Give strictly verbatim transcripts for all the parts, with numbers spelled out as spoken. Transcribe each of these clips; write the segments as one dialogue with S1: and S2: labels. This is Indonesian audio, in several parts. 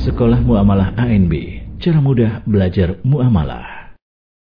S1: Sekolah Muamalah A N B, cara mudah belajar muamalah.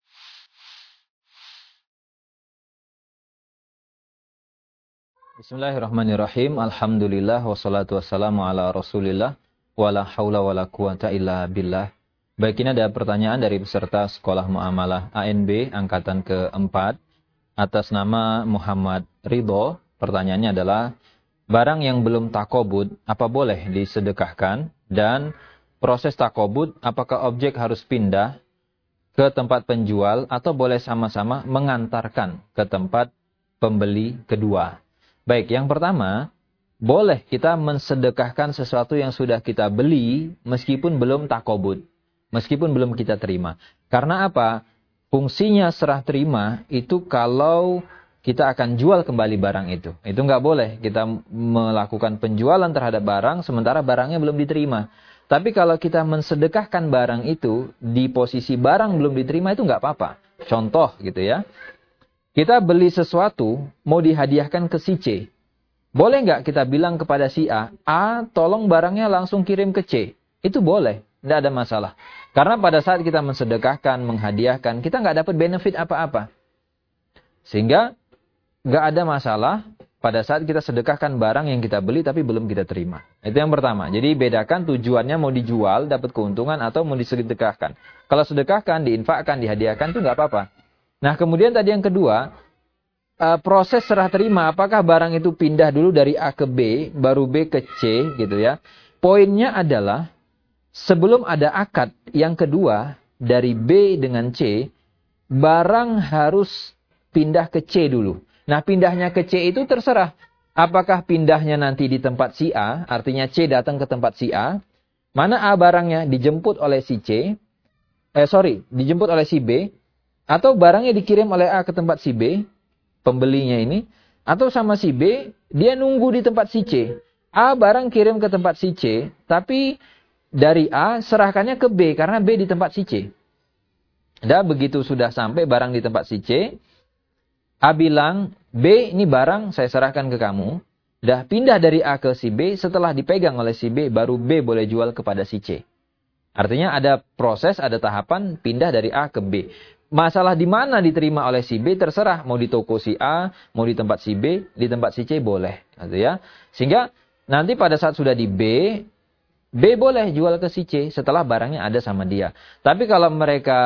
S2: Bismillahirrahmanirrahim. Alhamdulillah wassalatu wassalamu ala Rasulillah wala haula wala quwata illa billah. Baik, ini ada pertanyaan dari peserta Sekolah Muamalah A N B angkatan keempat atas nama Muhammad Ridho. Pertanyaannya adalah, barang yang belum takobud apa boleh disedekahkan, dan proses takobud apakah objek harus pindah ke tempat penjual atau boleh sama-sama mengantarkan ke tempat pembeli kedua. Baik, yang pertama, boleh kita mensedekahkan sesuatu yang sudah kita beli meskipun belum takobud, meskipun belum kita terima. Karena apa? Fungsinya serah terima itu kalau kita akan jual kembali barang itu. Itu nggak boleh kita melakukan penjualan terhadap barang sementara barangnya belum diterima. Tapi kalau kita mensedekahkan barang itu di posisi barang belum diterima, itu nggak apa-apa. Contoh gitu ya. Kita beli sesuatu mau dihadiahkan ke si C. Boleh nggak kita bilang kepada si A, A tolong barangnya langsung kirim ke C. Itu boleh, nggak ada masalah. Karena pada saat kita mensedekahkan, menghadiahkan, kita nggak dapat benefit apa-apa. Sehingga nggak ada masalah pada saat kita sedekahkan barang yang kita beli tapi belum kita terima. Itu yang pertama. Jadi bedakan tujuannya mau dijual, dapat keuntungan, atau mau disedekahkan. Kalau sedekahkan, diinfakkan, dihadiahkan, itu nggak apa-apa. Nah, kemudian tadi yang kedua, uh, proses serah terima, apakah barang itu pindah dulu dari A ke B, baru B ke C, gitu ya. Poinnya adalah, sebelum ada akad yang kedua, dari B dengan C, barang harus pindah ke C dulu. Nah, pindahnya ke C itu terserah. Apakah pindahnya nanti di tempat si A, artinya C datang ke tempat si A, mana A barangnya dijemput oleh si C, eh sorry, dijemput oleh si B, atau barangnya dikirim oleh A ke tempat si B, pembelinya ini, atau sama si B, dia nunggu di tempat si C. A barang kirim ke tempat si C, tapi dari A serahkannya ke B, karena B di tempat si C. Dan begitu sudah sampai barang di tempat si C, A bilang, B ini barang saya serahkan ke kamu. Dah pindah dari A ke si B, setelah dipegang oleh si B, baru B boleh jual kepada si C. Artinya ada proses, ada tahapan pindah dari A ke B. Masalah di mana diterima oleh si B terserah. Mau di toko si A, mau di tempat si B, di tempat si C boleh. Gitu ya. Sehingga nanti pada saat sudah di B, B boleh jual ke si C setelah barangnya ada sama dia. Tapi kalau mereka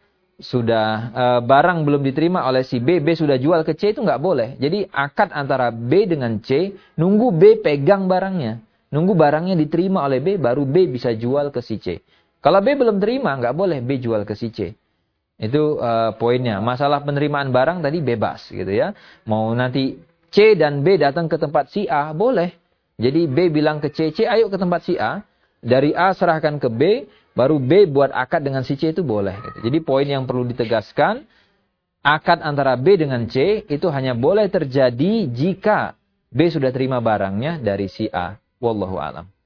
S2: sudah e, barang belum diterima oleh si B, B sudah jual ke C, itu nggak boleh. Jadi akad antara B dengan C, nunggu B pegang barangnya. Nunggu barangnya diterima oleh B, baru B bisa jual ke si C. Kalau B belum terima, nggak boleh B jual ke si C. Itu e, poinnya. Masalah penerimaan barang tadi bebas gitu ya. Mau nanti C dan B datang ke tempat si A, boleh. Jadi B bilang ke C, C ayo ke tempat si A. Dari A serahkan ke B, baru B buat akad dengan si C, itu boleh. Jadi poin yang perlu ditegaskan, akad antara B dengan C itu hanya boleh terjadi jika B sudah terima barangnya dari si A. Wallahu a'lam.